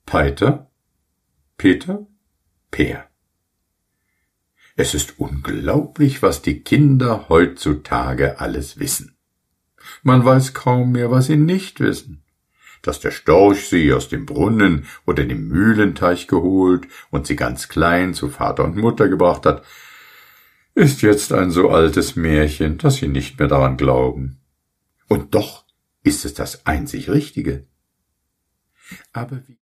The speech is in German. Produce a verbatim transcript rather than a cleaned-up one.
Peiter, Peter, Peer. Es ist unglaublich, was die Kinder heutzutage alles wissen. Man weiß kaum mehr, was sie nicht wissen. Dass der Storch sie aus dem Brunnen oder dem Mühlenteich geholt und sie ganz klein zu Vater und Mutter gebracht hat, ist jetzt ein so altes Märchen, dass sie nicht mehr daran glauben. Und doch ist es das einzig Richtige. Aber wie